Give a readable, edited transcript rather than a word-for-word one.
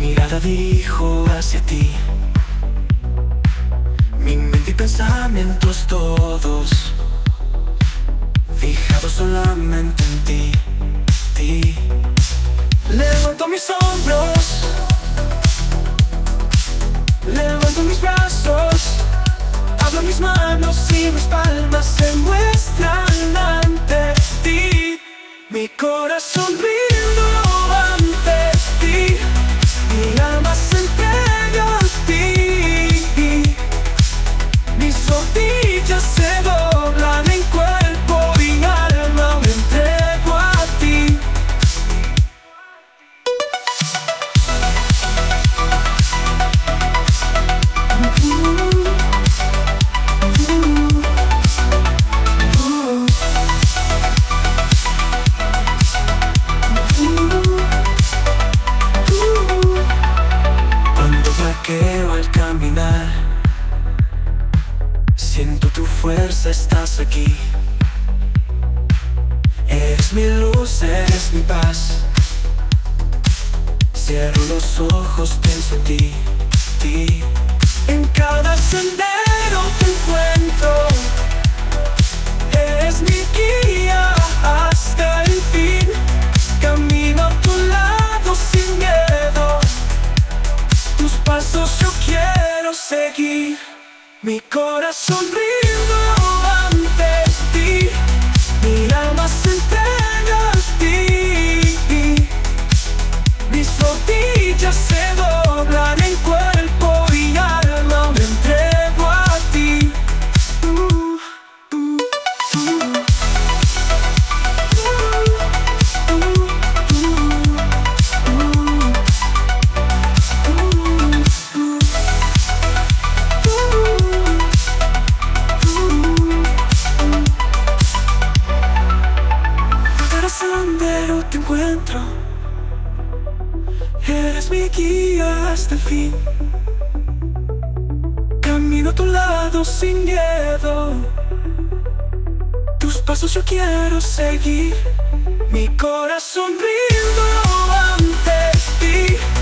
mirada dijo hacia ti, mi mente y pensamientos todos fijados solamente en ti. Levanto mis hombros, levanto mis brazos, abro mis manos y mis palmas se muestran ante ti. Mi corazón brindo ante ti, mi alma se entrega a ti. Mis rodillas se doblan en cuerpo y alma, me entrego a ti. Cuando vaqueo al caminar, siento tu fuerza, estás aquí. Eres mi luz, eres mi paz. Cierro los ojos, pienso en ti. En cada sendero te encuentro. Eres mi guía hasta el fin. Camino a tu lado sin miedo. Tus pasos yo quiero seguir. Mi corazón brindo ante ti, mi alma se entrega a ti. Mis rodillas se doblan en cuerpo y alma, me entrego a ti. Cada sendero te encuentro. Eres mi guía hasta el fin. Camino a tu lado sin miedo. Tus pasos yo quiero seguir. Mi corazón brindo ante ti.